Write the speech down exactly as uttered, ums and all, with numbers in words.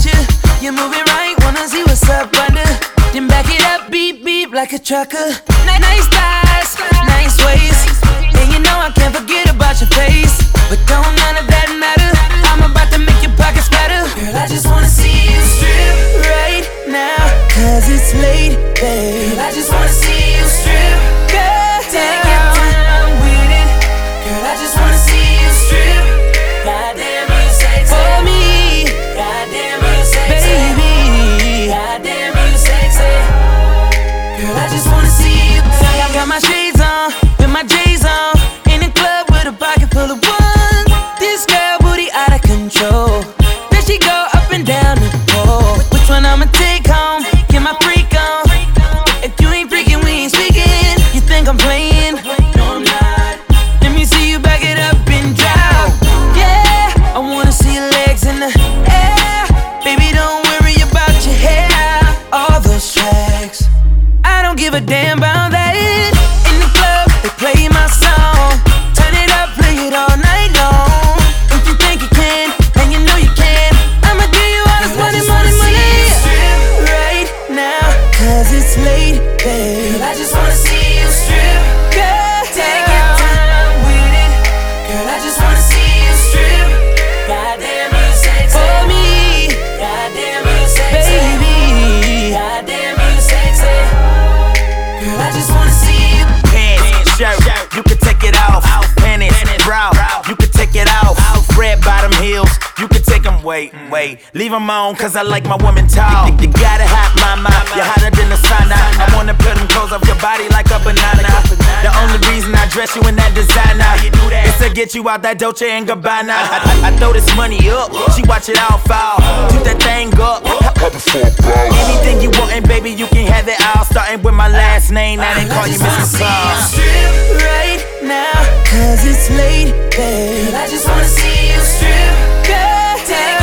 you. You move it right, wanna see what's up under. Then back it up, beep beep like a trucker. Nice thighs, nice waist. And you know I can't forget about your face. But don't none of that matter. I'm about to make your pockets better. Girl, I just wanna see you strip right now, cause it's late, babe. Girl, I just wanna see you strip. Girl, take your time with it. Girl, I just wanna see you strip. Goddamn, you sexy for me. Goddamn, you sexy, baby. Goddamn, you sexy. Girl, I just wanna see you. I got my shades on, with my J's on, in the club with a pocket full of ones. This girl booty out of control. Then she go up and down the pole. Which one I'ma take home? Get my freak on. If you ain't freaking, we ain't speaking. You think I'm playing? No, I'm not. Let me see you back it up and drop. Yeah, I wanna see your legs in the air. Baby, don't worry about your hair. All those tracks, I don't give a damn about that. In the club, they play my song. Turn it up, play it all night long. If you think you can, and you know you can, I'ma give you all this money, money, money. Right now, cause it's late, babe. Girl, I just wanna see you strip. Girl, take your time with it. Girl, I just wanna see you strip. Goddamn, you sexy for me. Goddamn, you sexy, baby. Goddamn, you sexy. Girl, I just wanna see you. Pants, shirt, you can take it off. Panties, bra, you can take it off. Red bottom heels, you can take them. Wait, wait, leave them on, cause I like my woman tall. You, you got it hot, mama, you're hotter than the sauna. I wanna put them clothes off your body like a banana. The only reason I dress you in that designer is to get you out that Dolce and Gabbana. I, I, I throw this money up, she watch it all fall. Shoot that thing up. Anything you want, and baby, you can have it all. Starting with my last name, now they call you Mister Claus. Strip right now, cause it's late, babe. I just wanna see you strip. Girl, take